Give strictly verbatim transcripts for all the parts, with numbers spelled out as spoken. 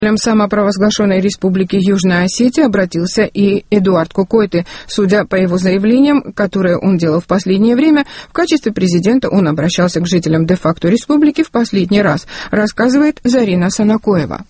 Самопровозглашенной республики Южная Осетия обратился и Эдуард Кокойты. Судя по его заявлениям, которые он делал в последнее время, в качестве президента он обращался к жителям де-факто республики в последний раз, рассказывает Зарина Санакоева.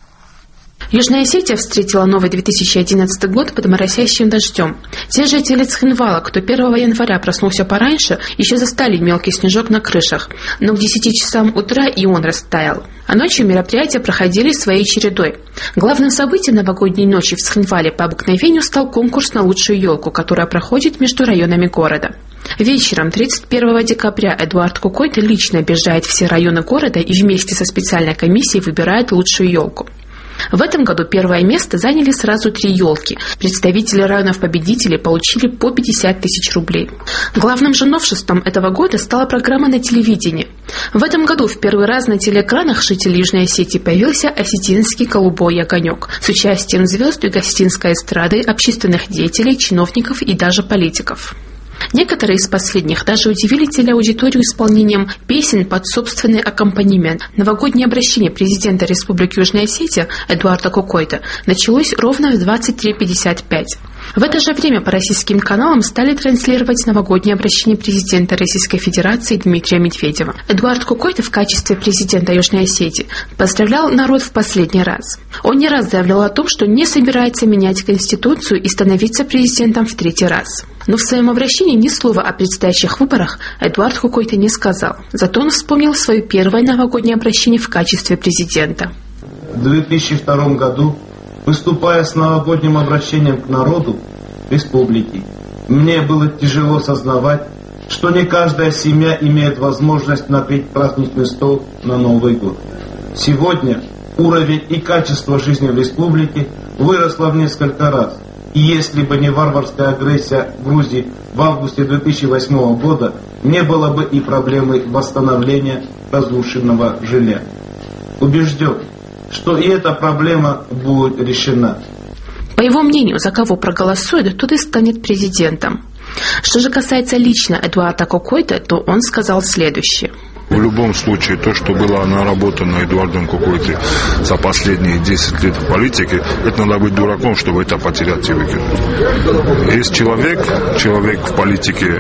Южная Осетия встретила новый две тысячи одиннадцатый год под моросящим дождем. Те жители Цхинвала, кто первого января проснулся пораньше, еще застали мелкий снежок на крышах, но к десяти часам утра и он растаял. А ночью мероприятия проходили своей чередой. Главным событием новогодней ночи в Цхинвале по обыкновению стал конкурс на лучшую елку, которая проходит между районами города. Вечером тридцать первого декабря Эдуард Кокойты лично объезжает все районы города и вместе со специальной комиссией выбирает лучшую елку. В этом году первое место заняли сразу три елки. Представители районов-победителей получили по пятьдесят тысяч рублей. Главным же новшеством этого года стала программа на телевидении. В этом году в первый раз на телеэкранах жителей Южной Осетии появился осетинский голубой огонек с участием звезд юго-осетинской эстрады, общественных деятелей, чиновников и даже политиков. Некоторые из последних даже удивили телеаудиторию исполнением песен под собственный аккомпанемент. Новогоднее обращение президента Республики Южная Осетия Эдуарда Кокойты началось ровно в двадцать три пятьдесят пять. В это же время по российским каналам стали транслировать новогоднее обращение президента Российской Федерации Дмитрия Медведева. Эдуард Кокойты в качестве президента Южной Осетии поздравлял народ в последний раз. Он не раз заявлял о том, что не собирается менять Конституцию и становиться президентом в третий раз. Но в своем обращении ни слова о предстоящих выборах Эдуард Кокойты не сказал. Зато он вспомнил свое первое новогоднее обращение в качестве президента. В две тысячи втором году, выступая с новогодним обращением к народу республики, мне было тяжело сознавать, что не каждая семья имеет возможность накрыть праздничный стол на Новый год. Сегодня уровень и качество жизни в республике выросло в несколько раз. И если бы не варварская агрессия в Грузии в августе две тысячи восьмого года, не было бы и проблемы восстановления разрушенного жилья. Убежден, что и эта проблема будет решена. По его мнению, за кого проголосует, тот и станет президентом. Что же касается лично Эдуарда Кокойты, то он сказал следующее. В любом случае, то, что было наработано Эдуардом Кокойты за последние десять лет в политике, это надо быть дураком, чтобы это потерять и выкинуть. Есть человек, человек в политике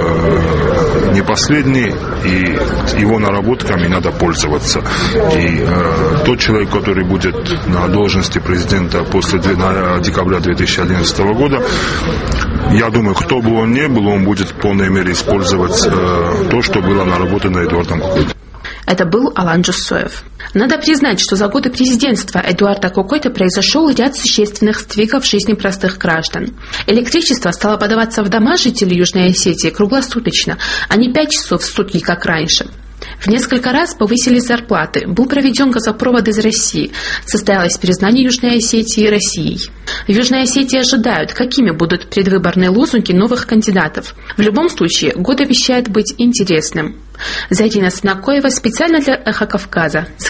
э, не последний, и его наработками надо пользоваться. И э, тот человек, который будет на должности президента после декабря две тысячи одиннадцатого года, я думаю, кто бы он ни был, он будет в полной мере использовать э, то, что было наработано Эдуардом Кокойты. Это был Алан Джусоев. Надо признать, что за годы президентства Эдуарда Кокойты произошел ряд существенных сдвигов в жизни простых граждан. Электричество стало подаваться в дома жителей Южной Осетии круглосуточно, а не пять часов в сутки, как раньше. В несколько раз повысились зарплаты, был проведен газопровод из России, состоялось признание Южной Осетии Россией. В Южной Осетии ожидают, какими будут предвыборные лозунги новых кандидатов. В любом случае, год обещает быть интересным. Зарина Санакоева специально для «Эхо Кавказа».